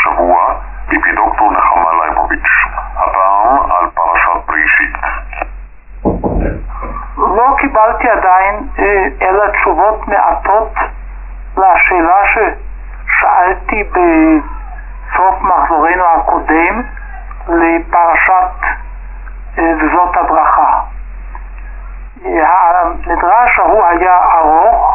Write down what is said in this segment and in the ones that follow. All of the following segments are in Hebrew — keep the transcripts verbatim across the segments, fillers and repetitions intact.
השבוע מפי דוקטור נחמה ליבוביץ', הפעם על פרשת בראשית. לא קיבלתי עדיין אלא תשובות מעטות לשאלה ששאלתי בסוף מחזורנו הקודם לפרשת וזאת הברכה. המדרש ההוא היה ארוך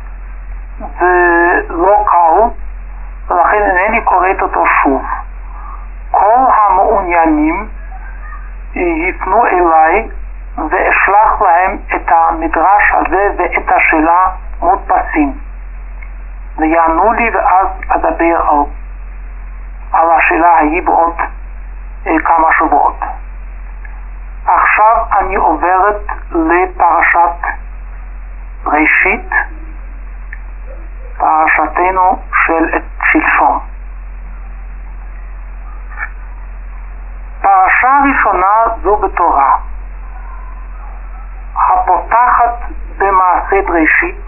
ולא קל, ולכן אינני קוראת אותו שוב. כל המעוניינים יפנו אליי ואשלח להם את המדרש הזה ואת השאלה מודפסים, ויענו לי ואז אדבר על, על השאלה ההיא בעוד אה, כמה שבועות. עכשיו אני עוברת לפרשת ראשית, פרשתנו של שלשום. פרשה ראשונה זו בתורה, הפותחת במעשה בראשית,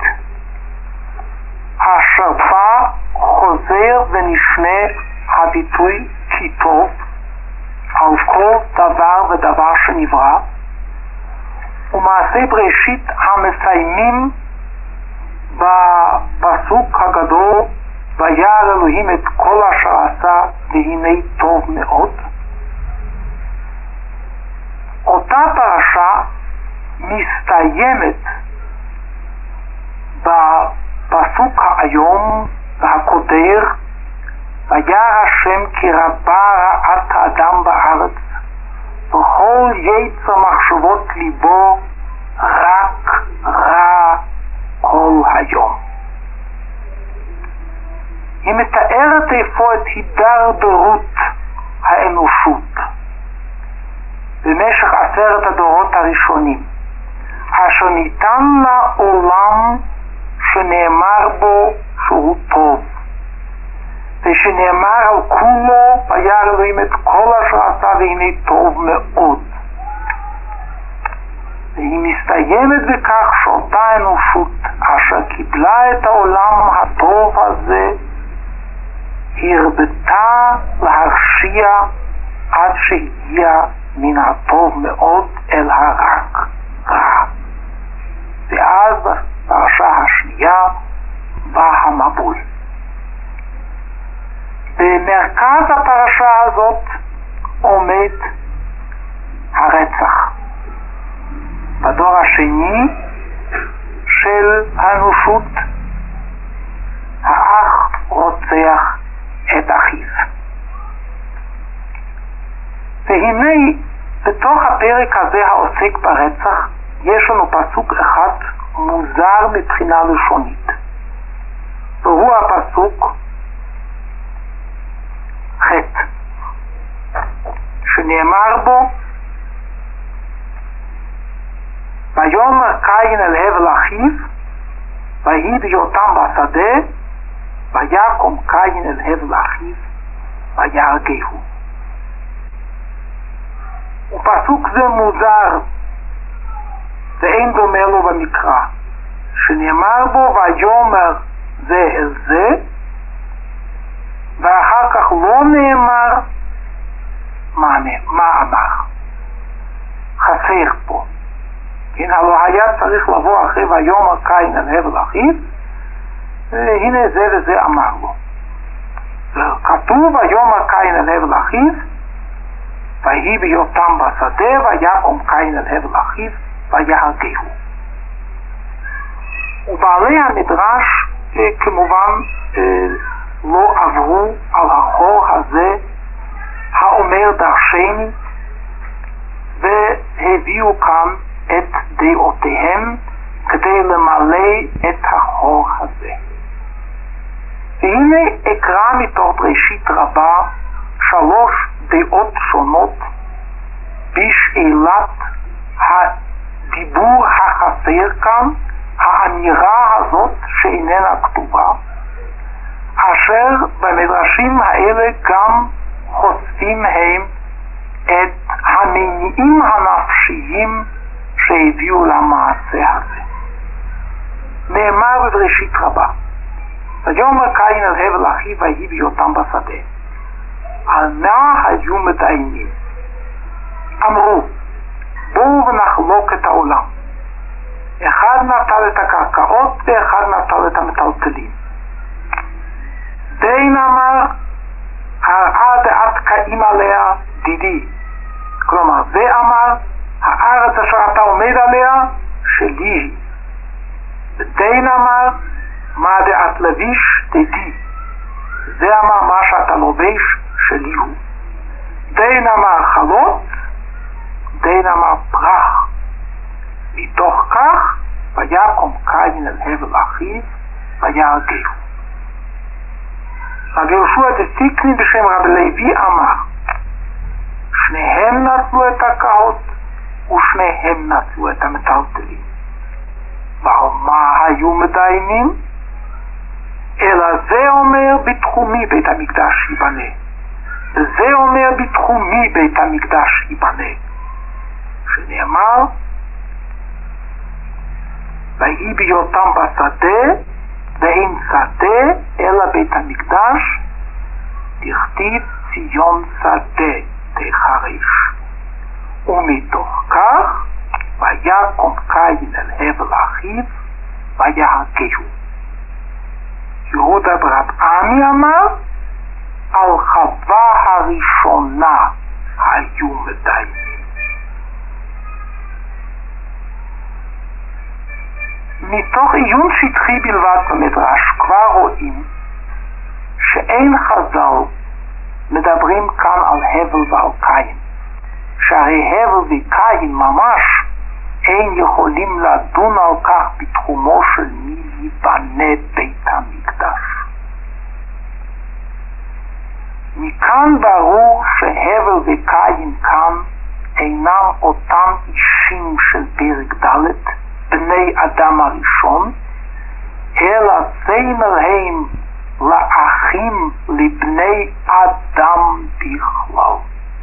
אשר בה חוזר ונשנה הביטוי כי טוב על כל דבר ודבר שנברא, ומעשה בראשית המסיימים בפסוק הגדול וירא אלוהים את כל אשר עשה והנה טוב מאוד. אותה פרשה מסתיימת בפסוק היום והקודר וירא השם כי רבה רעת האדם בארץ וכל יצר מחשבות ליבו רק רע כל היום. היא מתארת איפה את הידרדרות האנושות במשך עשרת הדורות הראשונים, אשר ניתן לעולם שנאמר בו שהוא טוב, ושנאמר על כולו וירא אלוהים את כל אשר עשה והנה טוב מאוד. והיא מסתיימת בכך שאותה אנושות אשר קיבלה את העולם הטוב הזה הרבתה להרשיע עד שהגיע מן הטוב מאוד אל הרק רע. ואז בפרשה השנייה בא המבול. במרכז הפרשה הזאת עומד הרצח. בדור השני של האנושות האח רוצח את אחיו. והנה בתוך הפרק הזה העוסק ברצח יש לנו פסוק אחד מוזר מבחינה לשונית, והוא הפסוק חטא, שנאמר בו ויאמר קין אל הבל אחיו ויהי בהיותם בשדה ויקום קין אל הבל אחיו ויהרגהו. ופסוק זה מוזר ואין דומה לו במקרא, שנאמר בו ויאמר זה אל זה, ואחר כך לא נאמר מה, מה אמר. חסר פה. כן, הלא היה צריך לבוא אחרי ויאמר קין אל הבל אחיו, והנה זה וזה אמר לו. כתוב ויאמר קין אל הבל אחיו ויהי בהיותם בשדה ויקום קין אל הבל אחיו ויהרגהו. ובעלי המדרש כמובן לא עברו על החור הזה האומר דרשני, והביאו כאן את דעותיהם כדי למלא את החור הזה. והנה אקרא מתוך בראשית רבה שלוש דעות שונות בשאלת הדיבור החסר כאן, האמירה הזאת שאיננה כתובה, אשר במדרשים האלה גם חושפים הם את המניעים הנפשיים שהביאו למעשה הזה. נאמר בבראשית רבה ויאמר קין אל הבל אחיו ויהי בהיותם בשדה. על מה היו מדיינים. אמרו, בואו ונחלוק את העולם. אחד נטל את הקרקעות ואחד נטל את המטלטלים. דין אמר, הרעה דעת קאים עליה דידי. כלומר, זה אמר, הארץ אשר אתה עומד עליה, שלי היא. ודין אמר, מה דעת לביש דידי. זה אמר, מה שאתה לובש, שלי הוא. דין אמר חלות, דין אמר פרח. מתוך כך, ויקום קין אל הבל אחיו, ויהרגהו. רב יהושע דסיקני בשם רב לוי אמר, שניהם נטלו את הקרקעות ושניהם נטלו את המטלטלים. ועל מה היו מדיינים? אלא זה אומר בתחומי בית המקדש ייבנה, וזה אומר בתחומי בית המקדש ייבנה, שנאמר, ויהי בהיותם בשדה ואין שדה אלא בית המקדש, דכתיב ציון שדה תחריש. ומתוך כך ויקום קין אל הבל אחיו ויהרגהו. יהודה ברב עמי אמר, על חווה הראשונה היו מדיינים. מתוך עיון שטחי בלבד במדרש כבר רואים שאין חז"ל מדברים כאן על הבל ועל קין, שהרי הבל וקין ממש אין יכולים לדון על כך בתחומו של מי ייבנה בית המקדש. מכאן ברור שהבל וקין כאן אינם אותם אישים של פרק ד' בני אדם הראשון, אלא סמל הם לאחים לבני אדם בכלל.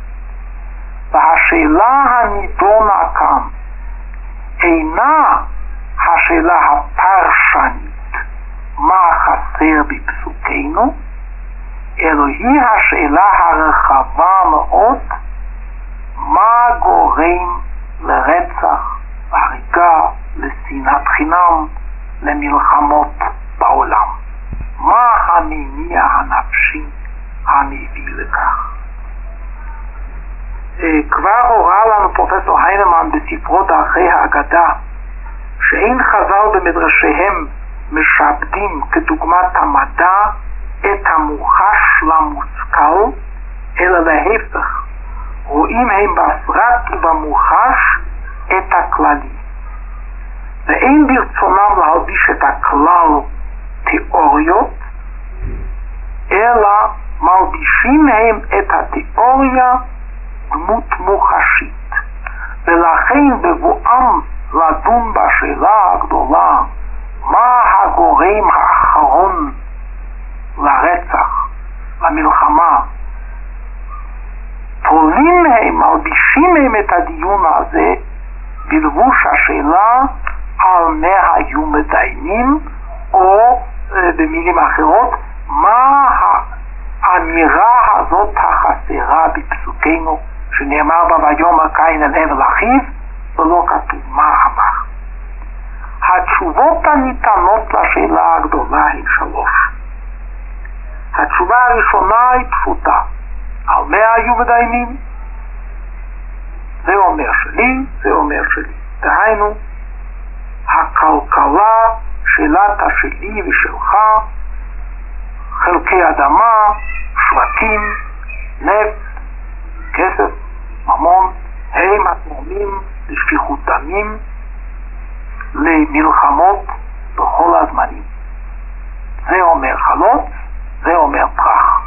והשאלה הנידונה כאן אינה השאלה הפרשנית מה חסר בפסוקנו, אלא היא השאלה הרחבה מאוד מה גורם לרצח, להריגה, לשנאת חינם, למלחמות בעולם. מה המניע הנפשי המביא לכך? כבר הוראה לנו פרופסור היינמן בספרו דרכי האגדה שאין חז"ל במדרשיהם משעבדים כדוגמת המדע את המוחש למושכל, אלא להפך, רואים הם בפרט ובמוחש את הכללי. ואין ברצונם להלביש את הכלל תיאוריות, אלא מלבישים הם את התיאוריה דמות מוחשית. ולכן בבואם לדון בשאלה הגדולה מה הגורם האחרון לרצח, למלחמה, תולים הם, מלבישים הם את הדיון הזה בלבוש השאלה על מה היו מדיינים, או במילים אחרות, מה האמירה הזאת החסרה בפסוקנו שנאמר בה ויאמר קין אל הבל אחיו, ולא כתוב מה אמר. התשובות הניתנות לשאלה הגדולה הן שלוש. התשובה הראשונה היא פשוטה, על מה היו מדיינים? זה אומר שלי, זה אומר שלי. דהיינו, הכלכלה שלת שלי ושלך, חלקי אדמה, שבטים, נפט, כסף, ממון, הם התורמים לשפיכות דמים, למלחמות בכל הזמנים. זה אומר חלוץ, זה אומר פרח.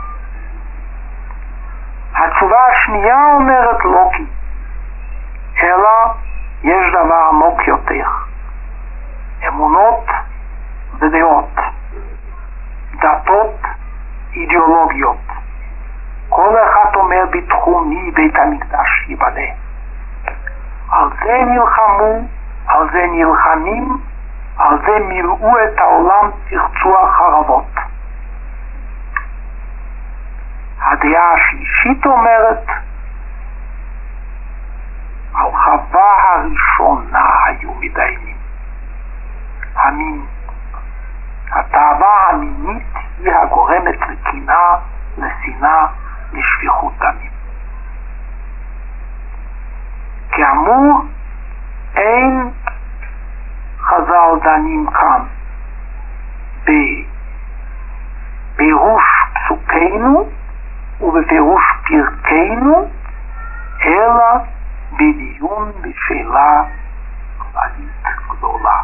התשובה השנייה אומרת לא כי, אלא יש דבר עמוק יותר. אמונות ודעות, דתות, אידיאולוגיות. כל אחד אומר בתחומי בית המקדש ייבנה. על זה נלחמו, על זה נלחמים, על זה מילאו את העולם תרצו החרבות. הדעה השלישית אומרת, על חווה הראשונה היו מדיינים. המין, התאווה המינית היא הגורמת לקנאה, לשנאה, לשפיכות דמים. כאמור, אין חז"ל דנים כאן בפירוש פסוקינו ובפירוש פרקינו, אלא בדיון בשאלה כללית גדולה.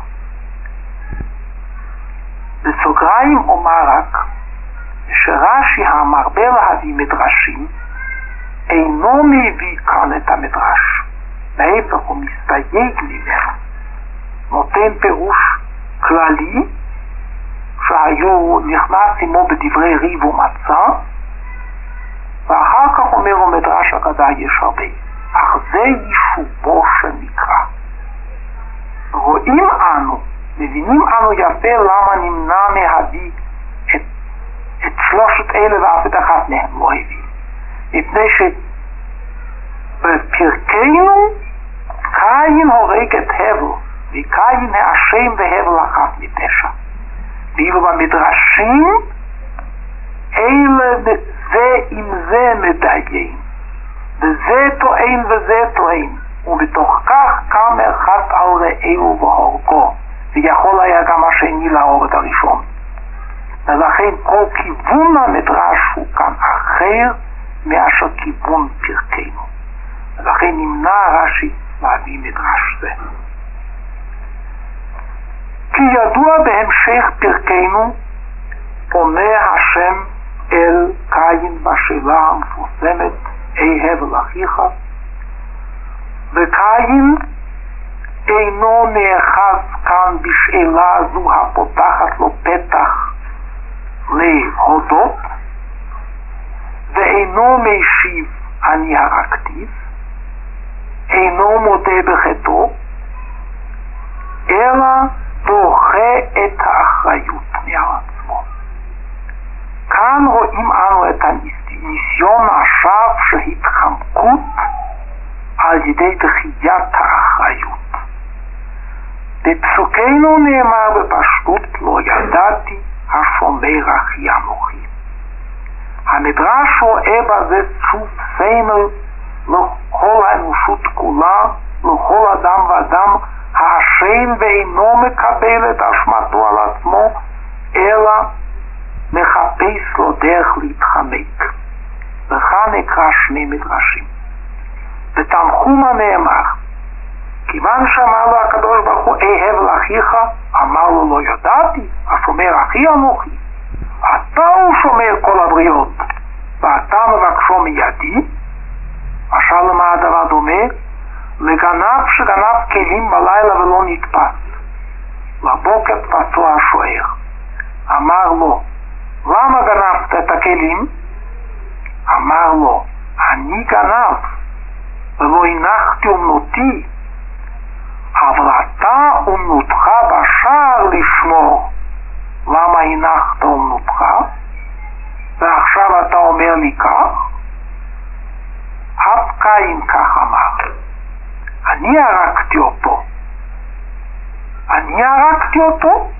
בסוגריים אומר רק שרש"י המרבה להביא מדרשים אינו מביא כאן את המדרש, להפך הוא מסתייג ממנו, נותן פירוש כללי שהיו נכנס עמו בדברי ריב ומצה, ואחר כך אומר המדרש אגדה יש הרבה, אך זה יישובו שנקרא. רואים אנו, מבינים אנו יפה למה נמנע מהביא את, את שלושת אלה ואף את אחת מהם לא הביא, מפני שבפרקנו קין הורג את הבל, וקין האשם והבל אחת מפשע. ואילו במדרשים אלה זה עם זה מדיים, וזה טוען וזה טוען, ובתוך כך קם אחד על רעהו והורגו, ויכול היה גם השני להורג את הראשון. ולכן כל כיוון המדרש הוא כאן אחר מאשר כיוון פרקנו, ולכן נמנע רש"י להביא מדרש זה. כי ידוע בהמשך פרקנו פונה השם אל קין בשאלה המפורסמת אי הבל אחיך, וקין אינו נאחז כאן בשאלה זו הפותחת לו פתח להודות, ואינו משיב אני הרגתיו, אינו מודה בחטאו, אלא דוחה את האחריות מעל עצמו. כאן רואים אנו את הניסיון השווא של התחמקות על ידי דחיית האחריות. בפסוקנו נאמר בפשטות, לא ידעתי השומר אחי אנוכי. המדרש רואה בזה צוף סמל לכל האנושות כולה, לכל אדם ואדם, האשם ואינו מקבל את אשמתו על עצמו, אלא מחפש לו דרך להתחמק. וכאן נקרא שני מדרשים. בתנחומא נאמר, כיוון שאמר לו הקדוש ברוך הוא אי הבל אחיך, אמר לו לא ידעתי, השומר אחי אנוכי. אתה הוא שומר כל הבריות, ואתה מבקשו מידי. משל למה הדבר דומה? לגנב שגנב כלים בלילה ולא נתפס, לבוקר תפסו השוער. אמר לו, למה גנבת את הכלים? אמר לו, אני גנב ולא הנחתי אומנותי, אבל אתה אומנותך בשער לשמור. למה הנחת אומנותך? ועכשיו אתה אומר לי כך? אף קין כך אמר, אני הרגתי אותו. אני הרגתי אותו?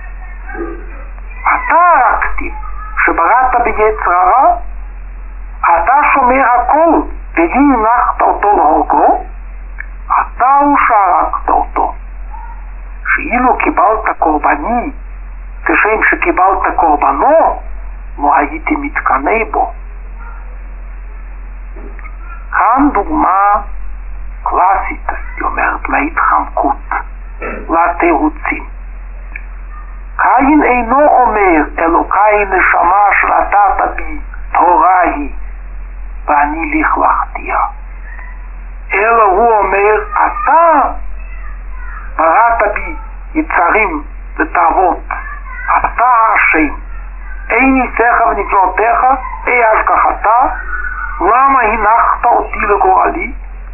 אתה הרגתי, שבראת ביצר הרע? אתה שומר הכל, ולי הנחת אותו להורגו? אתה הוא שהרגת אותו. שאילו קיבלת קורבני, כשם שקיבלת קורבנו, לא הייתי מתקנא בו. כאן דוגמה קלאסית, היא אומרת, להתחמקות, לתירוצים. קין אינו אומר, אלוקי נשמה שנתת בי, תורה היא, ואני לכלכתיה. אלא הוא אומר, אתה בראת בי יצרים ותאוות, אתה השם, אין ניסיך ונפלאותיך, אי השגחתה, למה הנחת אותי לגורלי?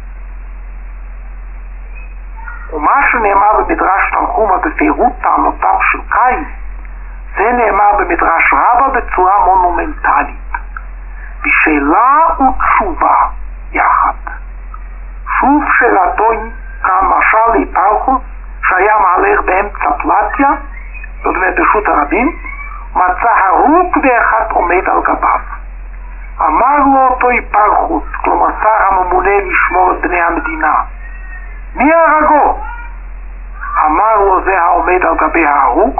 ומה שנאמר במדרש תנחומא בפירוט טענותיו של קין, זה נאמר במדרש רבא בצורה מונומנטלית. שאלה ותשובה יחד. שוב שאלתו היא כאן משל להיפרחוס שהיה מהלך באמצע פלטיה, זאת אומרת ברשות הרבים, מצא הרוג ואחד עומד על גביו. אמר לו אותו היפרחוס, כלומר שר הממונה לשמור את בני המדינה, מי הרגו? אמר לו זה העומד על גבי ההרוג,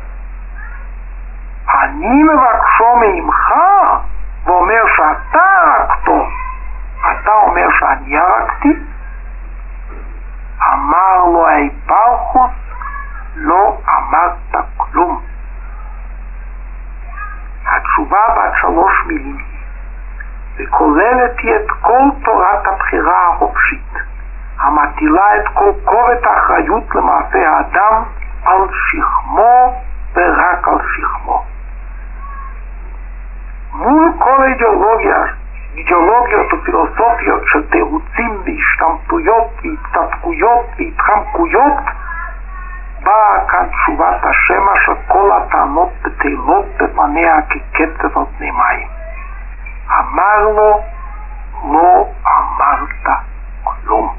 אני מבקשו ממך ואומר שאתה הרגתו, אתה אומר שאני הרגתי? אמר לו היפרחוס, לא אמרת כלום. התשובה בת שלוש מילים וכוללת היא את כל תורת הבחירה החופשית המטילה את כל כובד האחריות למעשה האדם על שכמו ורק על שכמו. מול כל אידיאולוגיה, אידיאולוגיות ופילוסופיות של תירוצים והשתמטויות והצטדקויות והתחמקויות, באה כאן תשובת השם אשר כל הטענות בטלות בפניה כקצף על פני מים. אמר לו, לא אמרת כלום.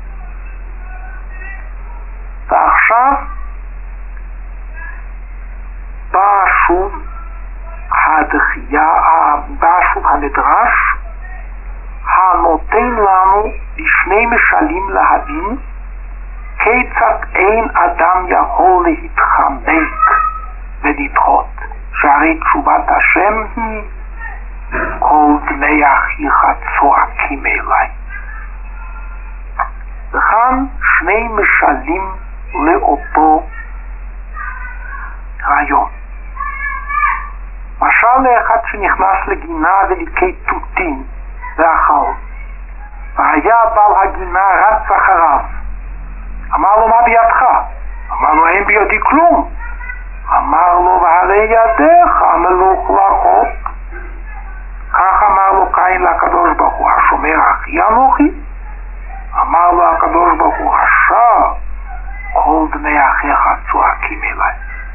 ועכשיו בא שוב הדחייה, בא שוב המדרש הנותן לנו בשני משלים להבין כיצד אין אדם יכול להתחמק ולדחות, שהרי תשובת השם היא כל דמי אחיך צועקים אליי. וכאן שני משלים לאותו רעיון. משל לאחד שנכנס לגינה וליקי תותים ואכל, והיה בעל הגינה רץ אחריו. אמר לו, מה בידך? אמר לו, אין בידי כלום. אמר לו, והרי ידיך מלוכלכות. כך אמר לו קין לקדוש ברוך הוא, השומר אחי אנוכי? אמר לו הקדוש ברוך הוא, השע, כל דמי אחיך צועקים אליי.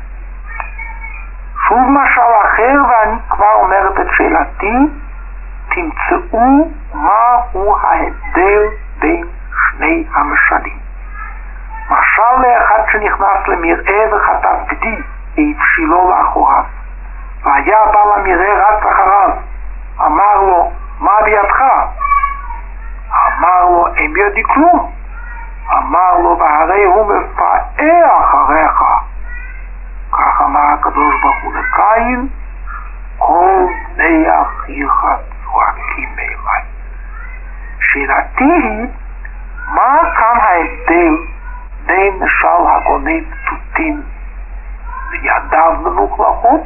שוב משל אחר, ואני כבר אומרת את שאלתי, תמצאו מהו ההבדל בין שני המשלים. משל לאחד שנכנס למרעה וחטף גדי והפשילו לאחוריו, והיה בעל המרעה רץ אחריו. אמר לו, מה בידך? אמר לו, אין בידי כלום. אמר לו, והרי הוא מפאה אחריך. כך אמר הקדוש ברוך הוא לקין, כל בני אחיך צועקים אליי. שאלתי היא, מה כאן ההבדל בין משל הגונב תותים וידיו מלוכלכות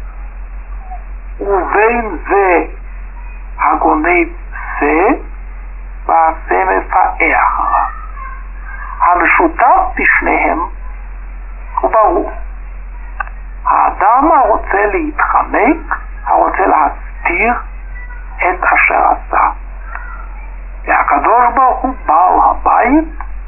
ובין זה הגונב זה ועשה מפאה אחריו? המשותף בשניהם הוא ברור. האדם הרוצה להתחמק, הרוצה להסתיר את אשר עשה, והקדוש ברוך הוא בעל הבית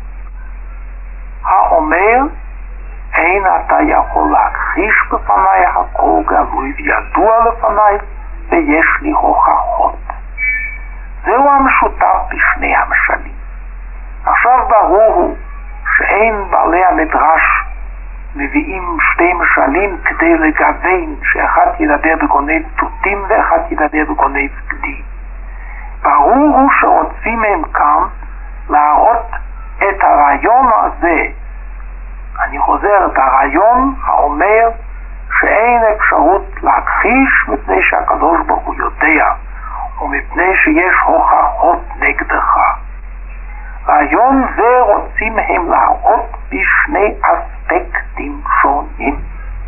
האומר, אין אתה יכול להכחיש בפניי, הכל גלוי וידוע לפניי ויש לי הוכחות. זהו המשותף בשני המשלים. עכשיו ברור הוא שאין בעלי המדרש מביאים שתי משלים כדי לגוון שאחד ידבר בגונב תותים ואחד ידבר בגונב גדי. ברור הוא שרוצים הם כאן להראות את הרעיון הזה. אני חוזר, את הרעיון האומר שאין אפשרות להכחיש מפני שהקדוש ברוך הוא יודע ומפני שיש הוכחות נגדך. רעיון זה רוצים הם להראות בשני אספקטים שונים.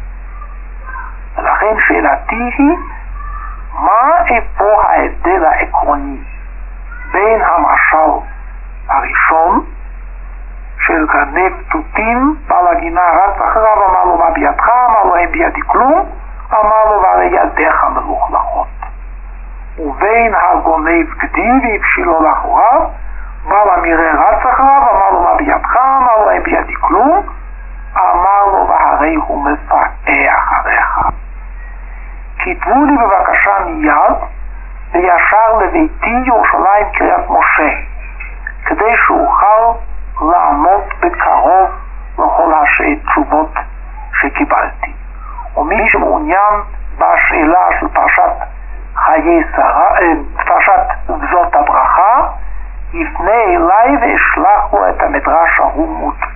ולכן שאלתי היא, מה איפה ההבדל העקרוני בין המשל הראשון של גנב תותים, בעל הגינה רץ אחריו, אמר לו מה בידך? אמר לו אין בידי כלום. אמר לו והרי ידיך מלוכלכות. ובין הגונב גדי והפשילו לאחוריו, בעל המרעה רץ אחריו, אמר לו מה בידך? אמר לו אין בידי כלום. אמר לו והרי הוא מפאה אחריך. כתבו לי בבקשה מיד וישר לביתי ירושלים קריית משה, כדי שאוכל לענות בקרוב לכל התשובות שקיבלתי. ומי שמעוניין בשאלה של פרשת חיי שרה, פרשת זאת הברכה, יפנה אליי ואשלח לו את המדרש ההוא מודפס.